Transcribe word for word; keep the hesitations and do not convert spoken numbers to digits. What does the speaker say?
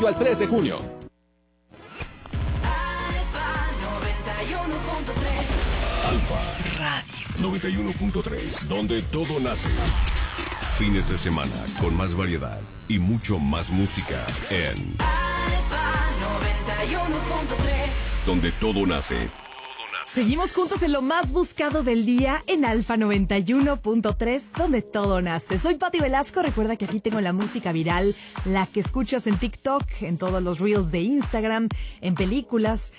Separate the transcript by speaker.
Speaker 1: Al tres de junio.
Speaker 2: Alfa Radio noventa y uno punto tres, donde todo nace. Fines de semana con más variedad y mucho más música en
Speaker 3: Alfa noventa y uno punto tres,
Speaker 2: donde todo nace.
Speaker 4: Seguimos juntos en lo más buscado del día en Alfa noventa y uno punto tres, donde todo nace. Soy Pati Velasco. Recuerda que aquí tengo la música viral, la que escuchas en TikTok, en todos los reels de Instagram, en películas,